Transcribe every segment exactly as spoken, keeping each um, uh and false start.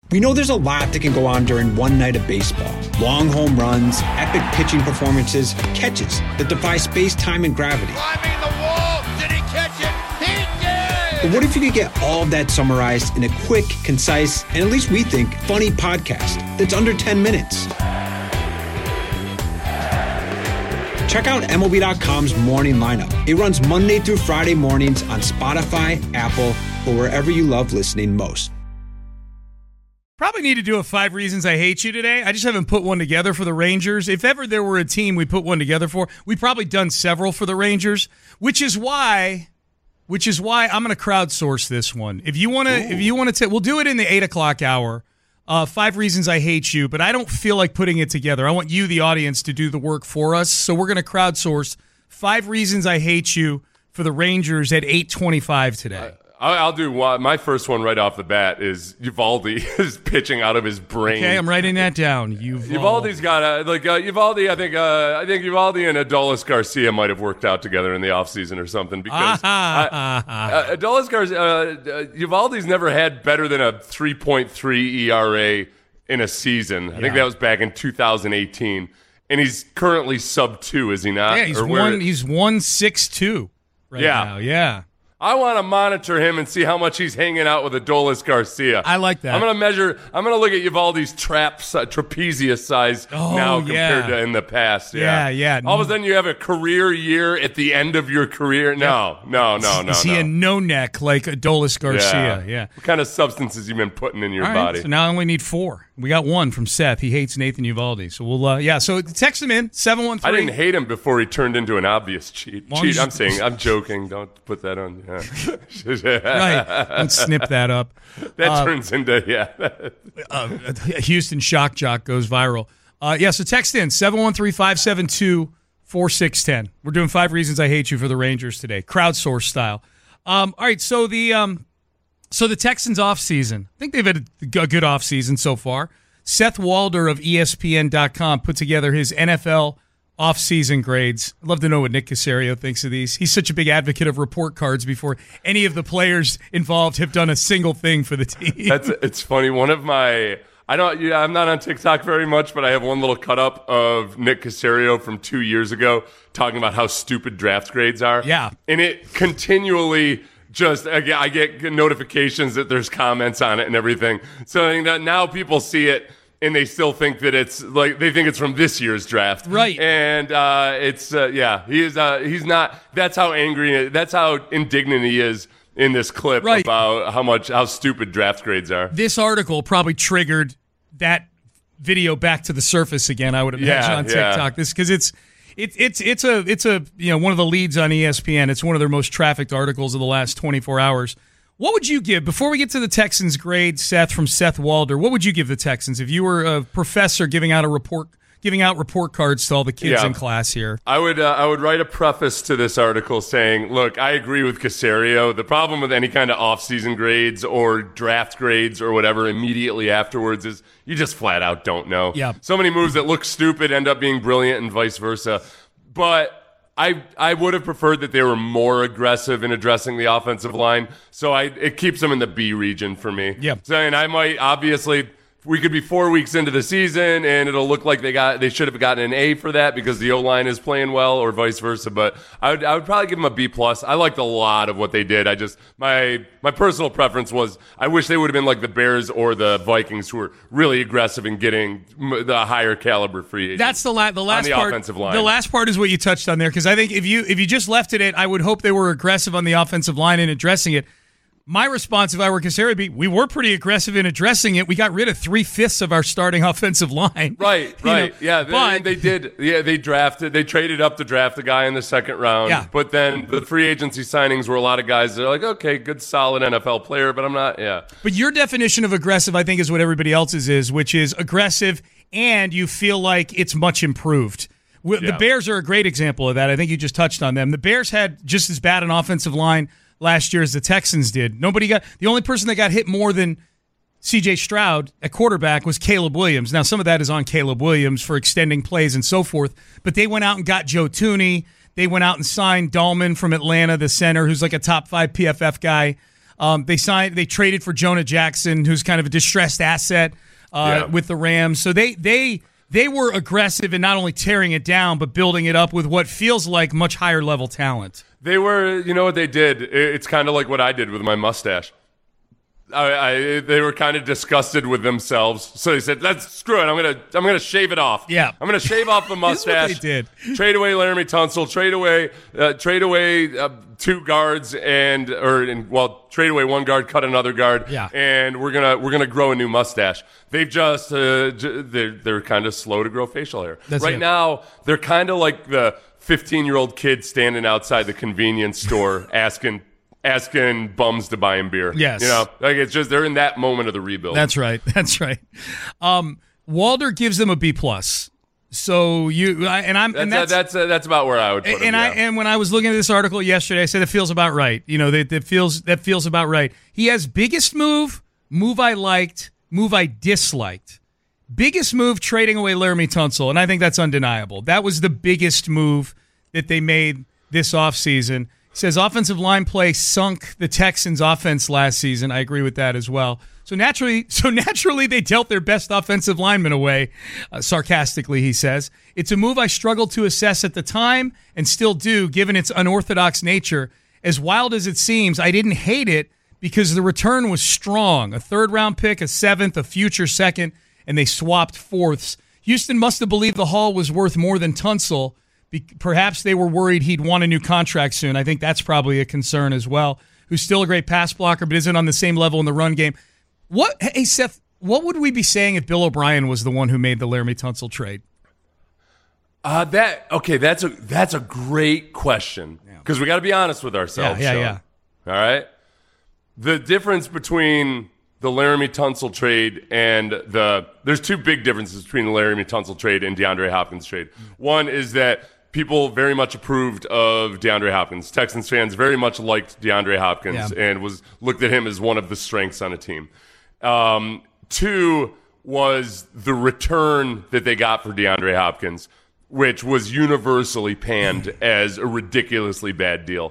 We know there's a lot that can go on during one night of baseball. Long home runs, epic pitching performances, catches that defy space, time, and gravity. Climbing the wall! Did he catch it? He did! But what if you could get all of that summarized in a quick, concise, and at least we think, funny podcast that's under ten minutes? Check out M L B dot com's Morning Lineup. It runs Monday through Friday mornings on Spotify, Apple, or wherever you love listening most. Probably need to do a five reasons I hate you today. I just haven't put one together for the Rangers. If ever there were a team we put one together for, we've probably done several for the Rangers, which is why, which is why I'm going to crowdsource this one. If you want to, if you want to, we'll do it in the eight o'clock hour. Uh, five reasons I hate you, but I don't feel like putting it together. I want you, the audience, to do the work for us. So we're going to crowdsource five reasons I hate you for the Rangers at eight twenty-five today. I- I'll do one. My first one right off the bat is Uvalde is pitching out of his brain. Okay, I'm writing that down. Uvalde. Uvalde's got a, like uh, Uvalde. I think uh, I think Uvalde and Adolis Garcia might have worked out together in the offseason or something because ah, I, uh, Adolis Garcia, uh, Uvalde's never had better than a three point three E R A in a season. I yeah. think that was back in two thousand eighteen, and he's currently sub two, is he not? Yeah, he's or one. where, He's one six two right yeah. now. Yeah. I want to monitor him and see how much he's hanging out with Adolis Garcia. I like that. I'm going to measure. I'm going to look at Uvalde's trap uh, trapezius size oh, now yeah. compared to in the past. Yeah, yeah, yeah. All of a sudden, you have a career year at the end of your career. No, no, no, no. Is he no. a no neck like Adolis Garcia? Yeah. yeah. What kind of substances you been putting in your All right, body? so now I only need four. We got one from Seth. He hates Nathan Uvalde. So we'll, uh, yeah. So text him in seven one three. I didn't hate him before he turned into an obvious cheat. Long Cheat. as- I'm saying. I'm joking. Don't put that on. Yeah. Right. Don't snip that up. That uh, turns into yeah. uh, Houston shock jock goes viral. Uh, yeah. So text in seven one three five seven two four six one zero. We're doing five reasons I hate you for the Rangers today, crowdsource style. Um, all right. So the um, so the Texans off season. I think they've had a good off season so far. Seth Walder of E S P N dot com put together his N F L off-season grades. I'd love to know what Nick Caserio thinks of these. He's such a big advocate of report cards before any of the players involved have done a single thing for the team. That's it's funny. One of my I don't yeah, I'm not on TikTok very much, but I have one little cut up of Nick Caserio from two years ago talking about how stupid draft grades are. Yeah. And it continually just I get, I get notifications that there's comments on it and everything. So I think that now people see it and they still think that it's like they think it's from this year's draft, right? And uh, it's uh, yeah, he is. Uh, he's not. That's how angry. That's how indignant he is in this clip right. about how much how stupid draft grades are. This article probably triggered that video back to the surface again. I would imagine yeah, on TikTok. Yeah. This because it's it's it's it's a it's a you know one of the leads on E S P N. It's one of their most trafficked articles of the last twenty-four hours. What would you give, before we get to the Texans grade, Seth, from Seth Walder, what would you give the Texans if you were a professor giving out a report, giving out report cards to all the kids yeah. in class here? I would uh, I would write a preface to this article saying, look, I agree with Caserio. The problem with any kind of off-season grades or draft grades or whatever immediately afterwards is you just flat out don't know. Yeah. So many moves that look stupid end up being brilliant and vice versa. But I I would have preferred that they were more aggressive in addressing the offensive line. So I it keeps them in the B region for me. Yeah. So and I might obviously we could be four weeks into the season and it'll look like they got they should have gotten an A for that because the O-line is playing well or vice versa. But I would I would probably give them a B plus. I liked a lot of what they did. I just my my personal preference was I wish they would have been like the Bears or the Vikings who were really aggressive in getting the higher caliber free agents. That's the la- the last on the part. Offensive line. The last part is what you touched on there because I think if you if you just left it at I would hope they were aggressive on the offensive line in addressing it. My response, if I were Caserio, would be we were pretty aggressive in addressing it. We got rid of three fifths of our starting offensive line. Right, right, know? yeah. They, but, they did. Yeah, they drafted. They traded up to draft a guy in the second round. Yeah. But then the free agency signings were a lot of guys that are like, okay, good, solid N F L player, but I'm not. Yeah. But your definition of aggressive, I think, is what everybody else's is, which is aggressive, and you feel like it's much improved. The Yeah. Bears are a great example of that. I think you just touched on them. The Bears had just as bad an offensive line last year as the Texans did. Nobody got the only person that got hit more than C J Stroud at quarterback was Caleb Williams. Now, some of that is on Caleb Williams for extending plays and so forth, but they went out and got Joe Thuney. They went out and signed Dahlman from Atlanta, the center, who's like a top five P F F guy. Um, they signed, they traded for Jonah Jackson, who's kind of a distressed asset uh, Yeah. with the Rams. So they they they were aggressive in not only tearing it down but building it up with what feels like much higher level talent. They were, you know what they did? It's kind of like what I did with my mustache. I, I they were kind of disgusted with themselves, so they said, "Let's screw it. I'm gonna I'm gonna shave it off. Yeah. I'm gonna shave off the mustache. This is what they did. Trade away Laramie Tunsil. Trade away uh, trade away uh, two guards and or and, well trade away one guard, cut another guard. Yeah. And we're gonna we're gonna grow a new mustache. They've just uh, j- they're they're kind of slow to grow facial hair. That's right it. now, they're kind of like the fifteen-year-old kid standing outside the convenience store asking. Asking bums to buy him beer. Yes. You know, like it's just, they're in that moment of the rebuild. That's right. That's right. Um, Walder gives them a B plus. So you, I, and I'm, That's, and uh, that's, that's, uh, that's about where I would put and him, I, yeah. and when I was looking at this article yesterday, I said it feels about right. You know, that, that feels, that feels about right. He has biggest move, move I liked, move I disliked. Biggest move, trading away Laramie Tunsil, and I think that's undeniable. That was the biggest move that they made this offseason. Says offensive line play sunk the Texans' offense last season. I agree with that as well. So naturally, so naturally, they dealt their best offensive lineman away. Uh, sarcastically, he says, "It's a move I struggled to assess at the time and still do, given its unorthodox nature. As wild as it seems, I didn't hate it because the return was strong. A third-round pick, a seventh, a future second, and they swapped fourths. Houston must have believed the haul was worth more than Tunsil. Be- perhaps they were worried he'd want a new contract soon. I think that's probably a concern as well. Who's still a great pass blocker, but isn't on the same level in the run game." What, hey Seth, what would we be saying if Bill O'Brien was the one who made the Laramie Tunsil trade? Uh, that okay. That's a that's a great question because we got to be honest with ourselves. Yeah, yeah, Sean. yeah. All right. The difference between the Laramie Tunsil trade and the there's two big differences between the Laramie Tunsil trade and DeAndre Hopkins trade. One is that people very much approved of DeAndre Hopkins. Texans fans very much liked DeAndre Hopkins Yeah. and was looked at him as one of the strengths on a team. Um, two was the return that they got for DeAndre Hopkins, which was universally panned as a ridiculously bad deal.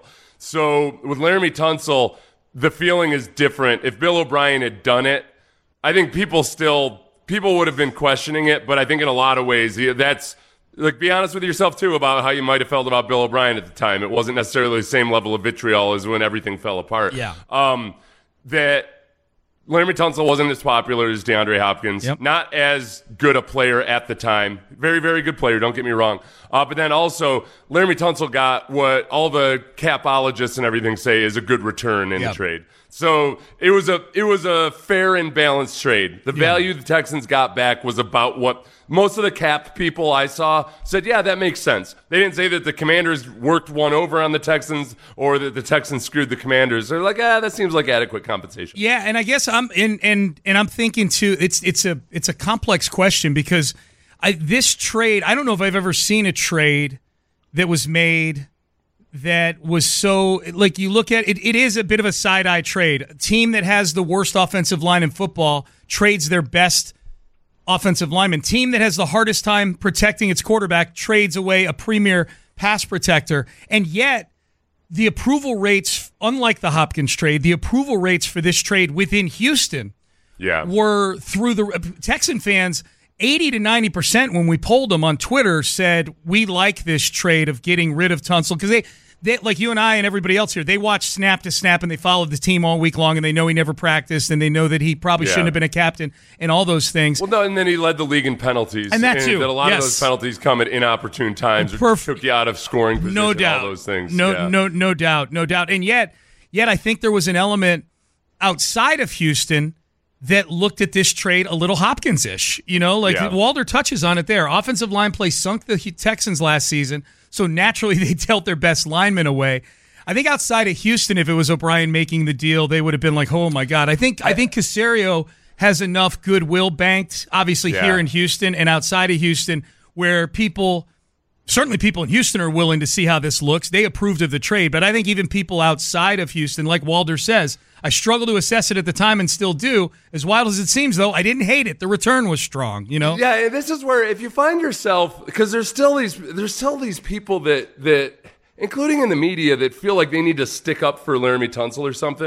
So with Laramie Tunsil, the feeling is different. If Bill O'Brien had done it, I think people still people would have been questioning it. But I think in a lot of ways, that's like be honest with yourself too about how you might have felt about Bill O'Brien at the time. It wasn't necessarily the same level of vitriol as when everything fell apart. Yeah. Um, that Laramie Tunsil wasn't as popular as DeAndre Hopkins. Yep. Not as good a player at the time. Very, very good player, don't get me wrong. Uh, but then also, Laramie Tunsil got what all the capologists and everything say is a good return in Yep. the trade. So it was a it was a fair and balanced trade. The value the Texans got back was about what most of the cap people I saw said, yeah, that makes sense. They didn't say that the Commanders worked one over on the Texans or that the Texans screwed the Commanders. They're like, ah, that seems like adequate compensation. Yeah, and I guess I'm in and and I'm thinking too. It's it's a it's a complex question because I this trade. I don't know if I've ever seen a trade that was made that was so like you look at it. It is a bit of a side eye trade. A team that has the worst offensive line in football trades their best offensive lineman. Team that has the hardest time protecting its quarterback trades away a premier pass protector, and yet the approval rates, unlike the Hopkins trade, the approval rates for this trade within Houston Yeah. were through the Texan fans. eighty to ninety percent when we polled them on Twitter said we like this trade of getting rid of Tunsil because they, they, like you and I and everybody else here, they watch snap to snap and they followed the team all week long and they know he never practiced and they know that he probably Yeah. shouldn't have been a captain and all those things. Well, no, and then he led the league in penalties. And that too, That a lot yes. of those penalties come at inopportune times or Perf- took you out of scoring position, No doubt. all those things. No, yeah. no, no doubt, no doubt. And yet, yet I think there was an element outside of Houston that looked at this trade a little Hopkins-ish. You know, like Yeah. Walder touches on it there. Offensive line play sunk the Texans last season, so naturally they dealt their best linemen away. I think outside of Houston, if it was O'Brien making the deal, they would have been like, "Oh my God!" I think I think Caserio has enough goodwill banked, obviously Yeah. here in Houston and outside of Houston, where people. Certainly people in Houston are willing to see how this looks. They approved of the trade, but I think even people outside of Houston, like Walder says, I struggle to assess it at the time and still do. As wild as it seems, though, I didn't hate it. The return was strong, you know? Yeah, and this is where if you find yourself because there's still these there's still these people that that including in the media that feel like they need to stick up for Laramie Tunsil or something.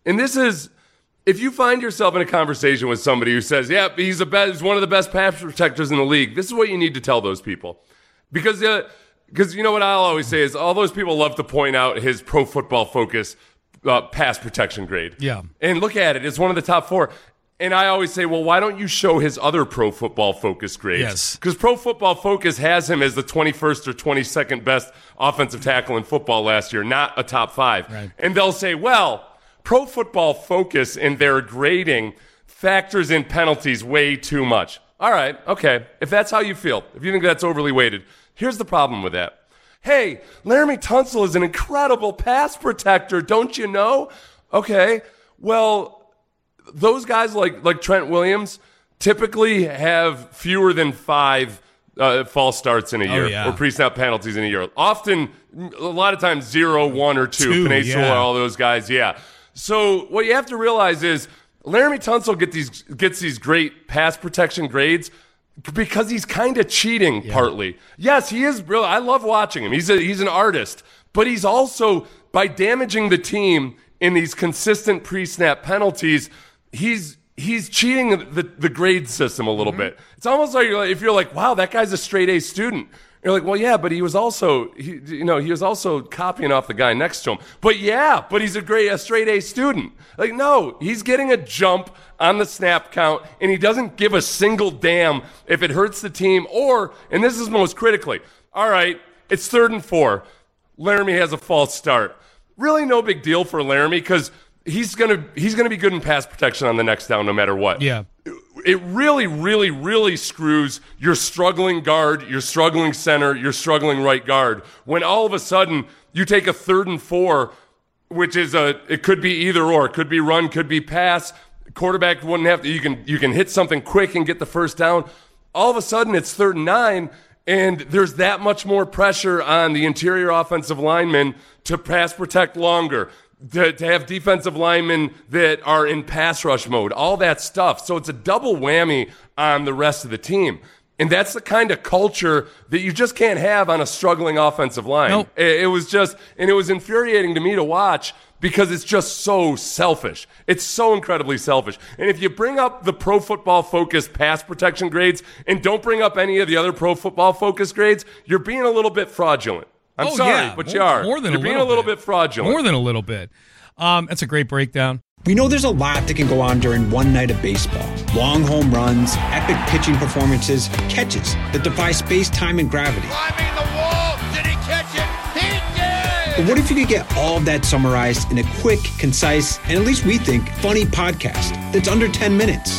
And this is, if you find yourself in a conversation with somebody who says, yeah, he's, a best, he's one of the best pass protectors in the league, this is what you need to tell those people. Because, uh, because you know what I'll always say is all those people love to point out his Pro Football Focus uh, pass protection grade. Yeah. And look at it. It's one of the top four. And I always say, well, why don't you show his other Pro Football Focus grades? Yes. Because Pro Football Focus has him as the twenty-first or twenty-second best offensive tackle in football last year, not a top five. Right. And they'll say, well, Pro Football Focus in their grading factors in penalties way too much. All right, okay. If that's how you feel, if you think that's overly weighted, here's the problem with that. Hey, Laremy Tunsil is an incredible pass protector, don't you know? Okay, well, those guys like like Trent Williams typically have fewer than five uh, false starts in a year oh, yeah. or pre-snap penalties in a year. Often, a lot of times, zero, one, or two. two Peninsula, yeah. all those guys, yeah. So what you have to realize is Laremy Tunsil get these gets these great pass protection grades because he's kind of cheating yeah. partly. Yes, he is real. I love watching him. He's a, he's an artist, but he's also, by damaging the team in these consistent pre-snap penalties, he's he's cheating the, the grade system a little mm-hmm. bit. It's almost like if you're like, wow, that guy's a straight A student. You're like, well, yeah, but he was also, he, you know, he was also copying off the guy next to him. But yeah, but he's a great, a straight A student. Like, no, he's getting a jump on the snap count, and he doesn't give a single damn if it hurts the team or, and this is most critically, all right, it's third and four. Laremy has a false start. Really no big deal for Laremy because he's gonna he's gonna be good in pass protection on the next down no matter what. Yeah. It really, really, really screws your struggling guard, your struggling center, your struggling right guard when all of a sudden you take a third and four, which is a it could be either or, it could be run, could be pass. Quarterback wouldn't have to. You can you can hit something quick and get the first down. All of a sudden it's third and nine, and there's that much more pressure on the interior offensive linemen to pass protect longer. To, to have defensive linemen that are in pass rush mode, all that stuff. So it's a double whammy on the rest of the team. And that's the kind of culture that you just can't have on a struggling offensive line. Nope. It, it was just, and it was infuriating to me to watch because it's just so selfish. It's so incredibly selfish. And if you bring up the Pro Football Focus pass protection grades and don't bring up any of the other Pro Football Focus grades, you're being a little bit fraudulent. I'm oh, sorry, yeah. but more, you are. More than You're a being little a little bit. bit fraudulent. More than a little bit. Um, that's a great breakdown. We know there's a lot that can go on during one night of baseball. Long home runs, epic pitching performances, catches that defy space, time, and gravity. Climbing the wall. Did he catch it? He did! But what if you could get all of that summarized in a quick, concise, and at least we think, funny podcast that's under ten minutes?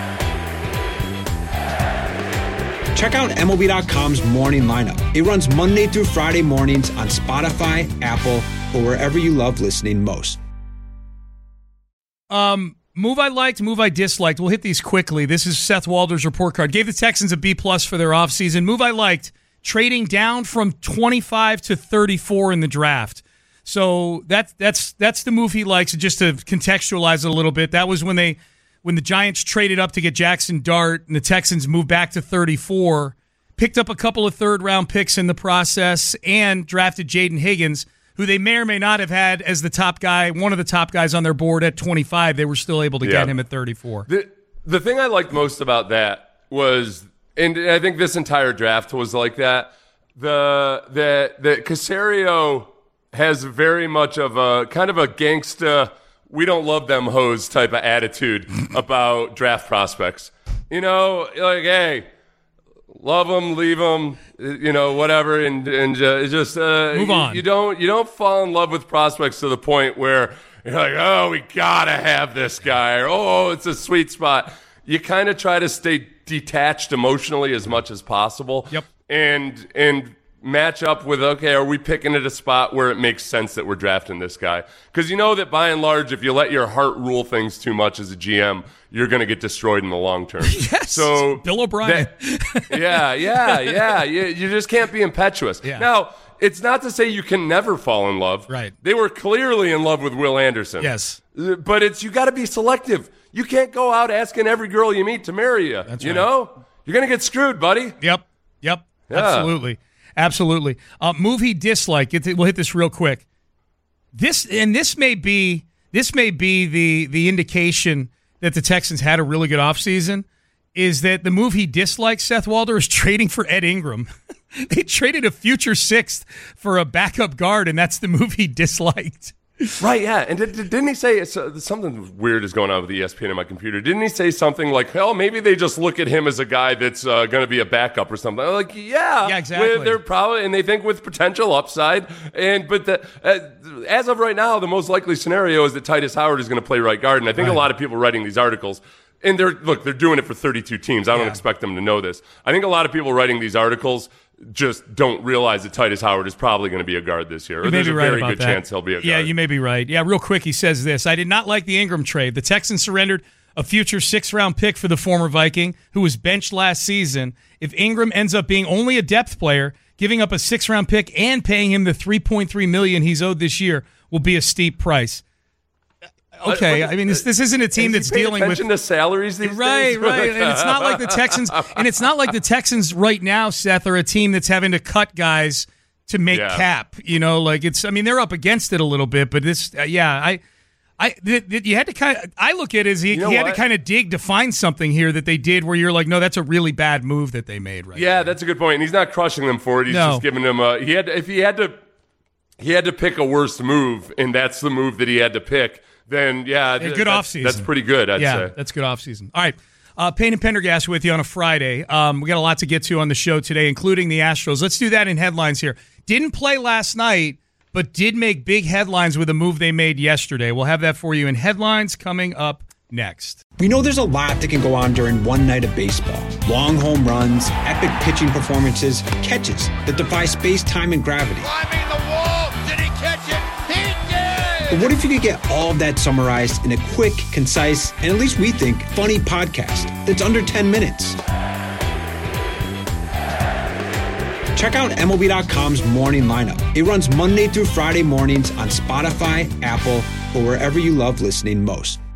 Check out M L B dot com's Morning Lineup. It runs Monday through Friday mornings on Spotify, Apple, or wherever you love listening most. Um, move I liked, move I disliked. We'll hit these quickly. This is Seth Walder's report card. Gave the Texans a B plus for their offseason. Move I liked, trading down from twenty-five to thirty-four in the draft. So that, that's that's the move he likes. Just to contextualize it a little bit, that was when they when the Giants traded up to get Jackson Dart and the Texans moved back to thirty-four, picked up a couple of third-round picks in the process, and drafted Jaden Higgins, who they may or may not have had as the top guy, one of the top guys on their board at twenty-five. They were still able to yeah. get him at thirty-four. The, the thing I liked most about that was, and I think this entire draft was like that, the that that Caserio has very much of a kind of a gangsta, we don't love them hoes type of attitude about draft prospects. You know, like, hey, love them, leave them, you know, whatever, and and uh, just uh, move on. You, you don't you don't fall in love with prospects to the point where you're like, oh, we gotta have this guy, or oh, it's a sweet spot. You kind of try to stay detached emotionally as much as possible. Yep. And and. match up with, okay, are we picking at a spot where it makes sense that we're drafting this guy? Because you know that by and large, if you let your heart rule things too much as a G M, you're going to get destroyed in the long term. Yes, so Bill O'Brien. That, yeah, yeah, yeah. You, you just can't be impetuous. Yeah. Now, it's not to say you can never fall in love. Right. They were clearly in love with Will Anderson. Yes. But it's you got to be selective. You can't go out asking every girl you meet to marry you. That's you right. know? You're going to get screwed, buddy. Yep. Yep. Yeah. Absolutely. Absolutely. Uh, move he disliked. We'll hit this real quick. This and this may be this may be the the indication that the Texans had a really good offseason, is that the move he dislikes, Seth Walder, is trading for Ed Ingram. They traded a future sixth for a backup guard, and that's the move he disliked. Right, yeah. And did, didn't he say it's, uh, something weird is going on with E S P N on my computer? Didn't he say something like, hell, maybe they just look at him as a guy that's uh, going to be a backup or something? I'm like, yeah. Yeah, exactly. With, they're probably, and they think with potential upside. And But the, uh, as of right now, the most likely scenario is that Titus Howard is going to play right guard. And I think right. a lot of people writing these articles, and they're look, they're doing it for thirty-two teams. I don't yeah. expect them to know this. I think a lot of people writing these articles just don't realize that Titus Howard is probably going to be a guard this year. Or there's a right very good that. chance he'll be a guard. Yeah, you may be right. Yeah, real quick, he says this. I did not like the Ingram trade. The Texans surrendered a future sixth-round pick for the former Viking, who was benched last season. If Ingram ends up being only a depth player, giving up a sixth-round pick and paying him the three point three million dollars he's owed this year will be a steep price. Okay, I mean, this this isn't a team that's dealing with attention to salaries these right, days. Right, and it's not like the Texans, and it's not like the Texans right now, Seth, are a team that's having to cut guys to make yeah. cap. You know, like it's. I mean, they're up against it a little bit, but this, uh, yeah, I, I, th- th- you had to kind of. I look at it as he, you know he had to kind of dig to find something here that they did where you're like, no, that's a really bad move that they made. Right? Yeah, there. That's a good point. And he's not crushing them for it. He's no. just giving them a. He had if he had to, he had to pick a worse move, and that's the move that he had to pick. Then, yeah, yeah good that's, offseason. That's pretty good, I'd yeah, say. Yeah, that's good offseason. All right, uh, Payne and Pendergast with you on a Friday. Um, we got a lot to get to on the show today, including the Astros. Let's do that in headlines here. Didn't play last night, but did make big headlines with a move they made yesterday. We'll have that for you in headlines coming up next. We know there's a lot that can go on during one night of baseball. Long home runs, epic pitching performances, catches that defy space, time, and gravity. Climbing the wall, did he catch it? He did! But what if you could get all of that summarized in a quick, concise, and at least we think, funny podcast that's under ten minutes? Check out M L B dot com's Morning Lineup. It runs Monday through Friday mornings on Spotify, Apple, or wherever you love listening most.